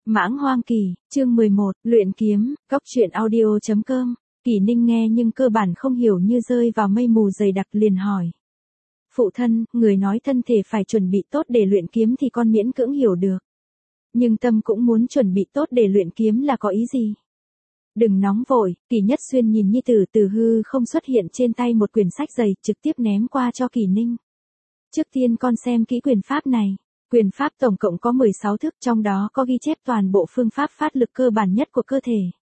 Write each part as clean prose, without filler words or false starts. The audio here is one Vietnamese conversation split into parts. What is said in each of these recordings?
Mãng Hoang Kỳ, chương 11, luyện kiếm, góc truyện audio.com. Kỷ Ninh nghe nhưng cơ bản không hiểu, như rơi vào mây mù dày đặc, liền hỏi. Phụ thân, người nói thân thể phải chuẩn bị tốt để luyện kiếm thì con miễn cưỡng hiểu được. Nhưng tâm cũng muốn chuẩn bị tốt để luyện kiếm là có ý gì? Đừng nóng vội, Kỷ Nhất Xuyên nhìn nhi tử từ hư không xuất hiện trên tay một quyển sách dày, trực tiếp ném qua cho Kỷ Ninh. Trước tiên con xem kỹ quyền pháp này. Quyền pháp tổng cộng có 16 thức, trong đó có ghi chép toàn bộ phương pháp phát lực cơ bản nhất của cơ thể.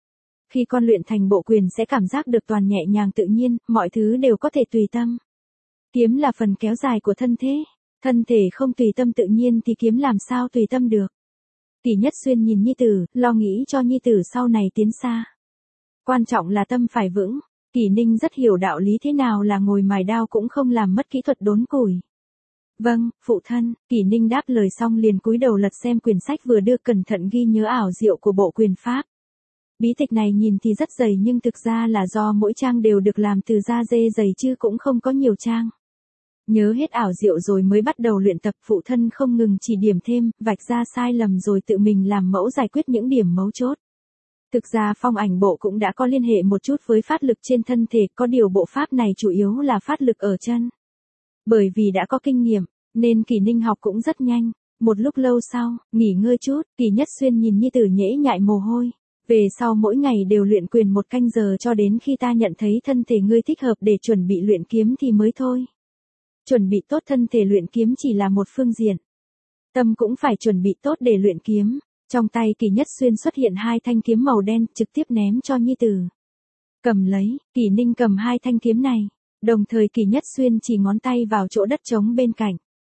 Khi con luyện thành bộ quyền sẽ cảm giác được toàn nhẹ nhàng tự nhiên, mọi thứ đều có thể tùy tâm. Kiếm là phần kéo dài của thân thể không tùy tâm tự nhiên thì kiếm làm sao tùy tâm được. Kỷ Nhất Xuyên nhìn nhi tử, lo nghĩ cho nhi tử sau này tiến xa. Quan trọng là tâm phải vững. Kỷ Ninh rất hiểu đạo lý, thế nào là ngồi mài đao cũng không làm mất kỹ thuật đốn củi. Vâng, phụ thân. Kỷ Ninh đáp lời xong liền cúi đầu lật xem quyển sách vừa đưa, cẩn thận ghi nhớ ảo diệu của bộ quyền pháp. Bí tịch này nhìn thì rất dày nhưng thực ra là do mỗi trang đều được làm từ da dê dày chứ cũng không có nhiều trang. Nhớ hết ảo diệu rồi mới bắt đầu luyện tập, phụ thân không ngừng chỉ điểm thêm, vạch ra sai lầm rồi tự mình làm mẫu giải quyết những điểm mấu chốt. Thực ra phong ảnh bộ cũng đã có liên hệ một chút với phát lực trên thân thể, có điều bộ pháp này chủ yếu là phát lực ở chân. Bởi vì đã có kinh nghiệm, nên Kỷ Ninh học cũng rất nhanh. Một lúc lâu sau, nghỉ ngơi chút, Kỷ Nhất Xuyên nhìn nhi tử nhễ nhại mồ hôi. Về sau mỗi ngày đều luyện quyền 1 canh giờ cho đến khi ta nhận thấy thân thể ngươi thích hợp để chuẩn bị luyện kiếm thì mới thôi. Chuẩn bị tốt thân thể luyện kiếm chỉ là một phương diện. Tâm cũng phải chuẩn bị tốt để luyện kiếm. Trong tay Kỷ Nhất Xuyên xuất hiện 2 thanh kiếm màu đen, trực tiếp ném cho nhi tử. Cầm lấy. Kỷ Ninh cầm 2 thanh kiếm này. Đồng thời Kỷ Nhất Xuyên chỉ ngón tay vào chỗ đất trống bên cạnh.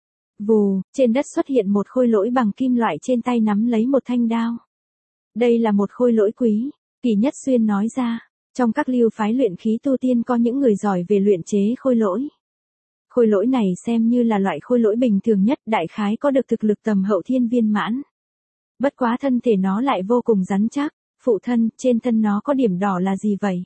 Vù, trên đất xuất hiện một khôi lỗi bằng kim loại, trên tay nắm lấy một thanh đao. Đây là một khôi lỗi quý, Kỷ Nhất Xuyên nói ra. Trong các lưu phái luyện khí tu tiên có những người giỏi về luyện chế khôi lỗi. Khôi lỗi này xem như là loại khôi lỗi bình thường nhất, đại khái có được thực lực tầm hậu thiên viên mãn. Bất quá thân thể nó lại vô cùng rắn chắc. Phụ thân, trên thân nó có điểm đỏ là gì vậy?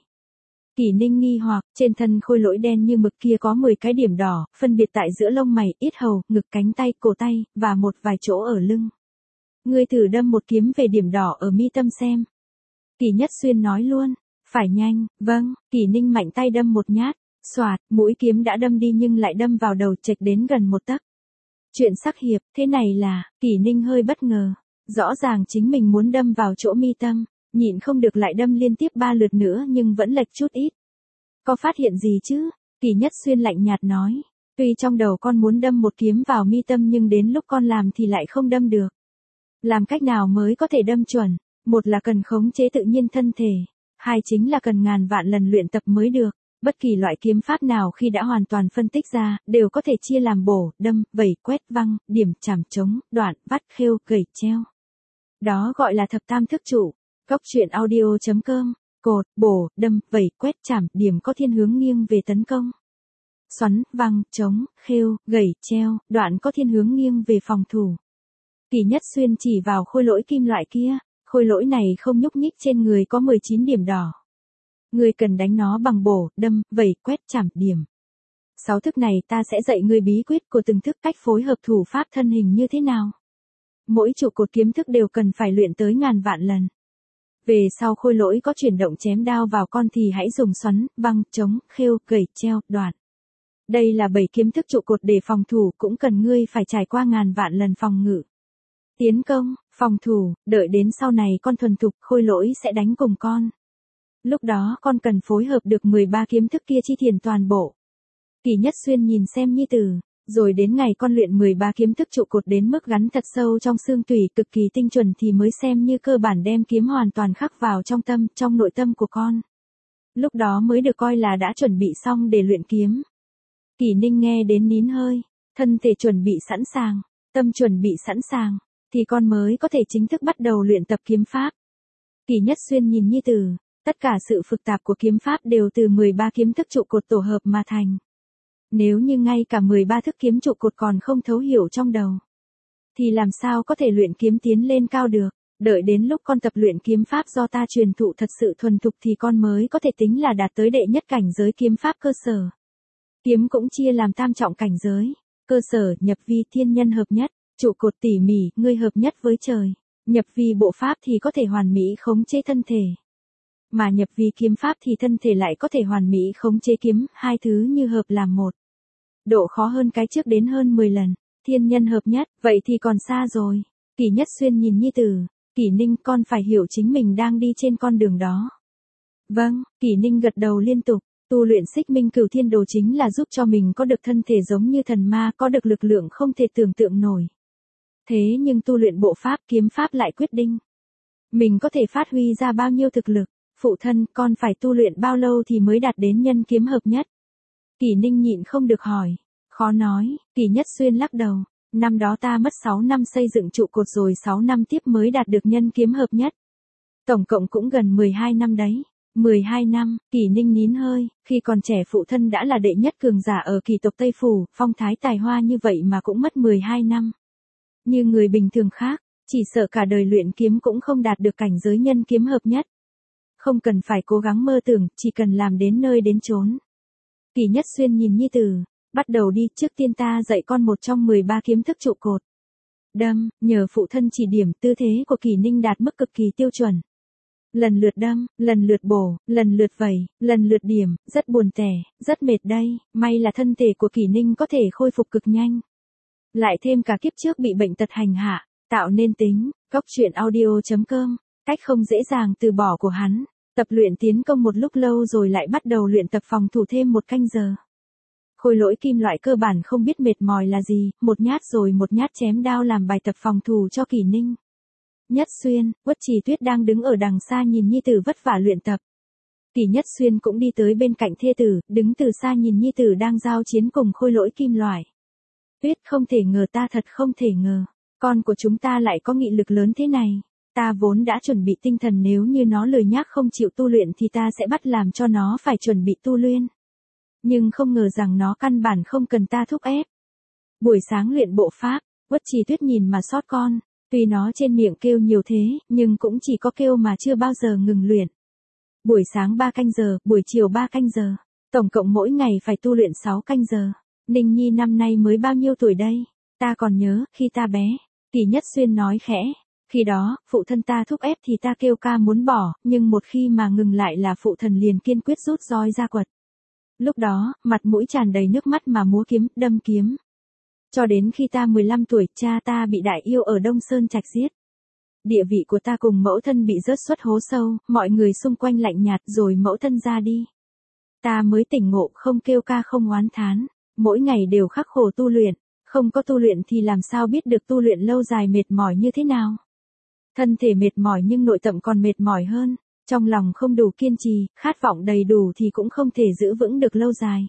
Kỷ Ninh nghi hoặc, trên thân khôi lỗi đen như mực kia có 10 cái điểm đỏ, phân biệt tại giữa lông mày, yết hầu, ngực, cánh tay, cổ tay, và một vài chỗ ở lưng. Ngươi thử đâm một kiếm về điểm đỏ ở mi tâm xem. Kỷ Nhất Xuyên nói luôn. Phải nhanh. Vâng. Kỷ Ninh mạnh tay đâm một nhát. Xoạt, mũi kiếm đã đâm đi nhưng lại đâm vào đầu, chệch đến gần 1 tấc. Chuyện sắc hiệp, thế này là, Kỷ Ninh hơi bất ngờ. Rõ ràng chính mình muốn đâm vào chỗ mi tâm, nhịn không được lại đâm liên tiếp 3 lượt nữa nhưng vẫn lệch chút ít. Có phát hiện gì chứ? Kỷ Nhất Xuyên lạnh nhạt nói. Tuy trong đầu con muốn đâm một kiếm vào mi tâm nhưng đến lúc con làm thì lại không đâm được. Làm cách nào mới có thể đâm chuẩn? Một là cần khống chế tự nhiên thân thể. 2 chính là cần ngàn vạn lần luyện tập mới được. Bất kỳ loại kiếm pháp nào khi đã hoàn toàn phân tích ra, đều có thể chia làm bổ, đâm, vẩy, quét, văng, điểm, chảm, trống, đoạn, vắt, khêu, gẩy, treo. Đó gọi là thập tam thức trụ. Góc truyện audio.com. Cột, bổ, đâm, vẩy, quét, chảm, điểm có thiên hướng nghiêng về tấn công. Xoắn, văng, trống, khêu, gẩy, treo, đoạn có thiên hướng nghiêng về phòng thủ. Kỷ Nhất Xuyên chỉ vào khôi lỗi kim loại kia. Khôi lỗi này không nhúc nhích, trên người có 19 điểm đỏ. Ngươi cần đánh nó bằng bổ, đâm, vẩy, quét, chảm, điểm. 6 thức này ta sẽ dạy ngươi bí quyết của từng thức, cách phối hợp thủ pháp thân hình như thế nào. Mỗi trụ cột kiếm thức đều cần phải luyện tới ngàn vạn lần. Về sau khôi lỗi có chuyển động chém đao vào con thì hãy dùng xoắn, văng, trống, khêu, gẩy, treo, đoạn. Đây là 7 kiếm thức trụ cột để phòng thủ, cũng cần ngươi phải trải qua ngàn vạn lần phòng ngự. Tiến công, phòng thủ, đợi đến sau này con thuần thục, khôi lỗi sẽ đánh cùng con. Lúc đó con cần phối hợp được 13 kiếm thức kia chi thiền toàn bộ. Kỷ Nhất Xuyên nhìn xem nhi tử, rồi đến ngày con luyện 13 kiếm thức trụ cột đến mức gắn thật sâu trong xương tủy, cực kỳ tinh chuẩn thì mới xem như cơ bản đem kiếm hoàn toàn khắc vào trong tâm, trong nội tâm của con. Lúc đó mới được coi là đã chuẩn bị xong để luyện kiếm. Kỷ Ninh nghe đến nín hơi, thân thể chuẩn bị sẵn sàng, tâm chuẩn bị sẵn sàng, thì con mới có thể chính thức bắt đầu luyện tập kiếm pháp. Kỷ Nhất Xuyên nhìn nhi tử, tất cả sự phức tạp của kiếm pháp đều từ 13 kiếm thức trụ cột tổ hợp mà thành. Nếu như ngay cả 13 thức kiếm trụ cột còn không thấu hiểu trong đầu, thì làm sao có thể luyện kiếm tiến lên cao được. Đợi đến lúc con tập luyện kiếm pháp do ta truyền thụ thật sự thuần thục thì con mới có thể tính là đạt tới đệ nhất cảnh giới kiếm pháp cơ sở. Kiếm cũng chia làm tam trọng cảnh giới. Cơ sở, nhập vi, thiên nhân hợp nhất, trụ cột tỉ mỉ, ngươi hợp nhất với trời. Nhập vi bộ pháp thì có thể hoàn mỹ khống chế thân thể. Mà nhập vi kiếm pháp thì thân thể lại có thể hoàn mỹ khống chế kiếm, hai thứ như hợp làm một. Độ khó hơn cái trước đến hơn 10 lần, thiên nhân hợp nhất, vậy thì còn xa rồi. Kỷ Nhất Xuyên nhìn Nhi Tử, Kỷ Ninh con phải hiểu chính mình đang đi trên con đường đó. Vâng, Kỷ Ninh gật đầu liên tục, tu luyện Xích Minh Cửu Thiên Đồ chính là giúp cho mình có được thân thể giống như thần ma, có được lực lượng không thể tưởng tượng nổi. Thế nhưng tu luyện bộ pháp kiếm pháp lại quyết định mình có thể phát huy ra bao nhiêu thực lực. Phụ thân, con phải tu luyện bao lâu thì mới đạt đến nhân kiếm hợp nhất? Kỷ Ninh nhịn không được hỏi. Khó nói, Kỷ Nhất Xuyên lắc đầu. Năm đó ta mất 6 năm xây dựng trụ cột rồi 6 năm tiếp mới đạt được nhân kiếm hợp nhất. Tổng cộng cũng gần 12 năm đấy. 12 năm, Kỷ Ninh nín hơi, khi còn trẻ phụ thân đã là đệ nhất cường giả ở kỳ tộc Tây Phủ, phong thái tài hoa như vậy mà cũng mất 12 năm. Như người bình thường khác, chỉ sợ cả đời luyện kiếm cũng không đạt được cảnh giới nhân kiếm hợp nhất. Không cần phải cố gắng mơ tưởng, chỉ cần làm đến nơi đến chốn. Kỷ Nhất Xuyên nhìn Nhi Tử, bắt đầu đi, trước tiên ta dạy con một trong 13 kiếm thức trụ cột. Đâm, nhờ phụ thân chỉ điểm, tư thế của Kỷ Ninh đạt mức cực kỳ tiêu chuẩn. Lần lượt đâm, lần lượt bổ, lần lượt vẩy, lần lượt điểm, rất buồn tẻ, rất mệt đây, may là thân thể của Kỷ Ninh có thể khôi phục cực nhanh. Lại thêm cả kiếp trước bị bệnh tật hành hạ, tạo nên tính, goctruyện.audio.com, cách không dễ dàng từ bỏ của hắn. Tập luyện tiến công một lúc lâu rồi lại bắt đầu luyện tập phòng thủ thêm 1 canh giờ. Khôi lỗi kim loại cơ bản không biết mệt mỏi là gì, một nhát rồi một nhát chém đao làm bài tập phòng thủ cho Kỷ Ninh. Nhất Xuyên, Uất Trì Tuyết đang đứng ở đằng xa nhìn Nhi Tử vất vả luyện tập. Kỷ Nhất Xuyên cũng đi tới bên cạnh thê tử, đứng từ xa nhìn Nhi Tử đang giao chiến cùng khôi lỗi kim loại. Tuyết, không thể ngờ, ta thật không thể ngờ, con của chúng ta lại có nghị lực lớn thế này. Ta vốn đã chuẩn bị tinh thần, nếu như nó lười nhác không chịu tu luyện thì ta sẽ bắt làm cho nó phải chuẩn bị tu luyện. Nhưng không ngờ rằng nó căn bản không cần ta thúc ép. Buổi sáng luyện bộ pháp, Uất Trì Tuyết nhìn mà xót con, tuy nó trên miệng kêu nhiều thế, nhưng cũng chỉ có kêu mà chưa bao giờ ngừng luyện. Buổi sáng 3 canh giờ, buổi chiều 3 canh giờ, tổng cộng mỗi ngày phải tu luyện 6 canh giờ. Ninh Nhi năm nay mới bao nhiêu tuổi đây? Ta còn nhớ, khi ta bé, Kỷ Nhất Xuyên nói khẽ. Khi đó, phụ thân ta thúc ép thì ta kêu ca muốn bỏ, nhưng một khi mà ngừng lại là phụ thần liền kiên quyết rút roi ra quật. Lúc đó, mặt mũi tràn đầy nước mắt mà múa kiếm, đâm kiếm. Cho đến khi ta 15 tuổi, cha ta bị đại yêu ở Đông Sơn Trạch giết. Địa vị của ta cùng mẫu thân bị rớt xuất hố sâu, mọi người xung quanh lạnh nhạt rồi mẫu thân ra đi. Ta mới tỉnh ngộ, không kêu ca không oán thán, mỗi ngày đều khắc khổ tu luyện, không có tu luyện thì làm sao biết được tu luyện lâu dài mệt mỏi như thế nào. Thân thể mệt mỏi nhưng nội tâm còn mệt mỏi hơn, trong lòng không đủ kiên trì, khát vọng đầy đủ thì cũng không thể giữ vững được lâu dài.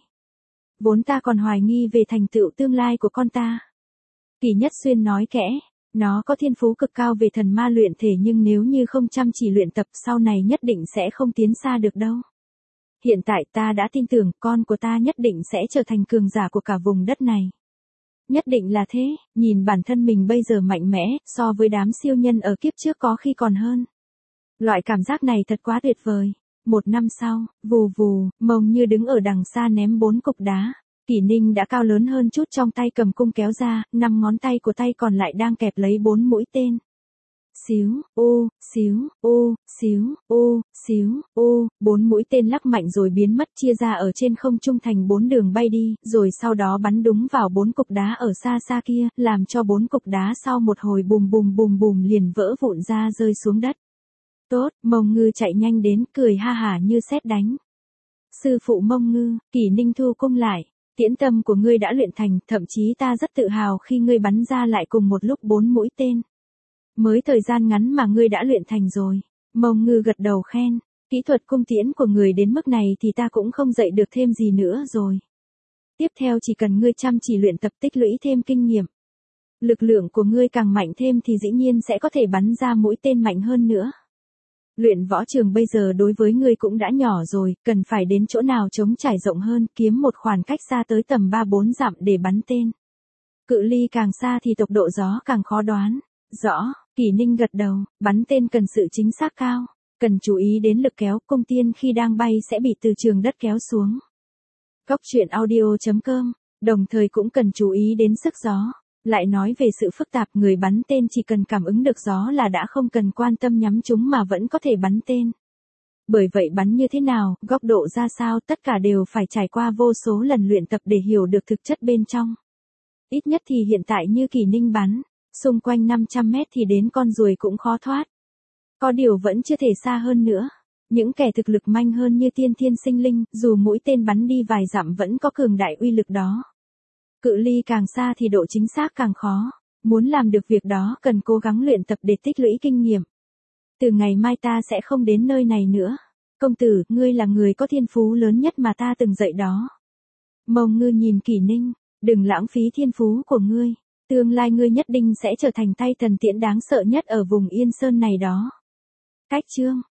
Vốn ta còn hoài nghi về thành tựu tương lai của con ta. Kỷ Nhất Xuyên nói kẽ, nó có thiên phú cực cao về thần ma luyện thể nhưng nếu như không chăm chỉ luyện tập sau này nhất định sẽ không tiến xa được đâu. Hiện tại ta đã tin tưởng con của ta nhất định sẽ trở thành cường giả của cả vùng đất này. Nhất định là thế, nhìn bản thân mình bây giờ mạnh mẽ, so với đám siêu nhân ở kiếp trước có khi còn hơn. Loại cảm giác này thật quá tuyệt vời. 1 năm sau, vù vù, Mông Như đứng ở đằng xa ném 4 cục đá. Kỷ Ninh đã cao lớn hơn chút, trong tay cầm cung kéo ra, 5 ngón tay của tay còn lại đang kẹp lấy 4 mũi tên. Xíu, ô, xíu, ô, xíu, ô, xíu, ô, 4 mũi tên lắc mạnh rồi biến mất, chia ra ở trên không trung thành 4 đường bay đi, rồi sau đó bắn đúng vào 4 cục đá ở xa xa kia, làm cho 4 cục đá sau một hồi bùm bùm bùm bùm liền vỡ vụn ra rơi xuống đất. Tốt, Mông Ngư chạy nhanh đến, cười ha hả như sét đánh. Sư phụ Mông Ngư, Kỷ Ninh thu cung lại, tiễn tâm của ngươi đã luyện thành, thậm chí ta rất tự hào khi ngươi bắn ra lại cùng một lúc 4 mũi tên. Mới thời gian ngắn mà ngươi đã luyện thành rồi. Mông Ngư gật đầu khen, kỹ thuật cung tiễn của người đến mức này thì ta cũng không dạy được thêm gì nữa rồi. Tiếp theo chỉ cần ngươi chăm chỉ luyện tập tích lũy thêm kinh nghiệm. Lực lượng của ngươi càng mạnh thêm thì dĩ nhiên sẽ có thể bắn ra mũi tên mạnh hơn nữa. Luyện võ trường bây giờ đối với ngươi cũng đã nhỏ rồi, cần phải đến chỗ nào trống trải rộng hơn, kiếm một khoảng cách xa tới tầm 3-4 dặm để bắn tên. Cự ly càng xa thì tốc độ gió càng khó đoán. Rõ, Kỷ Ninh gật đầu, bắn tên cần sự chính xác cao, cần chú ý đến lực kéo, cung tiên khi đang bay sẽ bị từ trường đất kéo xuống. Goctruyện.audio.com, đồng thời cũng cần chú ý đến sức gió. Lại nói về sự phức tạp, người bắn tên chỉ cần cảm ứng được gió là đã không cần quan tâm nhắm trúng mà vẫn có thể bắn tên. Bởi vậy bắn như thế nào, góc độ ra sao, tất cả đều phải trải qua vô số lần luyện tập để hiểu được thực chất bên trong. Ít nhất thì hiện tại như Kỷ Ninh bắn, xung quanh 500 mét thì đến con ruồi cũng khó thoát. Có điều vẫn chưa thể xa hơn nữa. Những kẻ thực lực manh hơn như tiên thiên sinh linh, dù mũi tên bắn đi vài dặm vẫn có cường đại uy lực đó. Cự ly càng xa thì độ chính xác càng khó. Muốn làm được việc đó cần cố gắng luyện tập để tích lũy kinh nghiệm. Từ ngày mai ta sẽ không đến nơi này nữa. Công tử, ngươi là người có thiên phú lớn nhất mà ta từng dạy đó. Mông Ngư nhìn Kỷ Ninh, đừng lãng phí thiên phú của ngươi. Tương lai ngươi nhất định sẽ trở thành tay thần tiễn đáng sợ nhất ở vùng Yên Sơn này đó. Cách chương